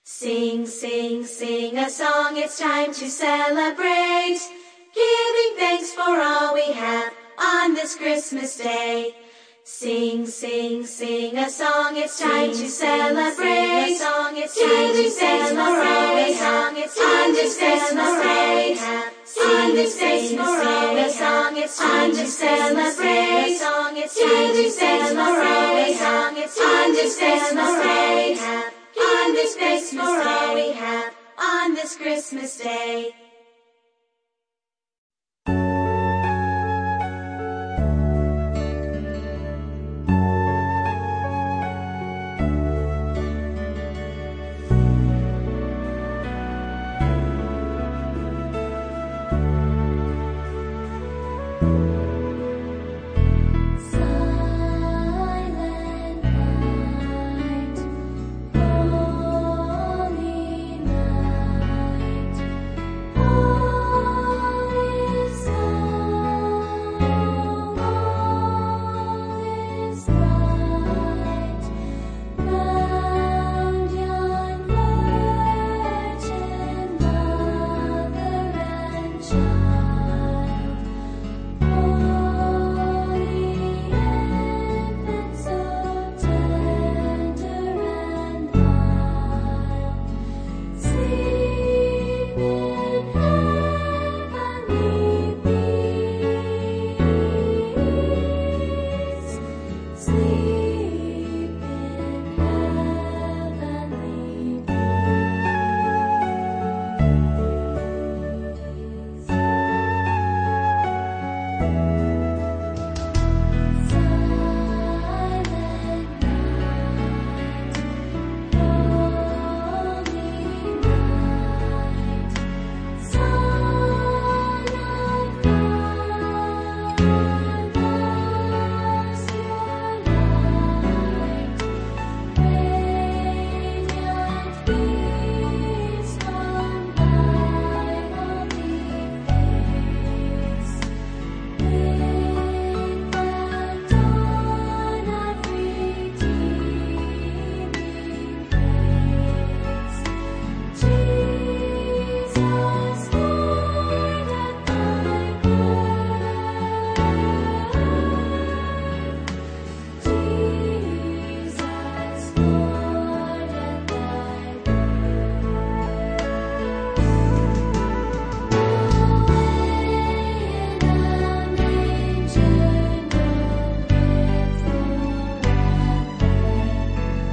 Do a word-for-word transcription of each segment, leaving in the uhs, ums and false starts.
Sing, sing, sing a song, it's time to celebrate, giving thanks for all we have on this Christmas day. Sing, sing, sing a song, it's time to celebrate, giving thanks for all we have on this Christmas day. On this Christmas day, song, it's time to celebrate, giving thanks for all we have on this Christmas day. On this Christmas day, we have on this Christmas day.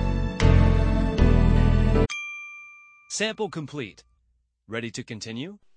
Sample complete. Ready to continue?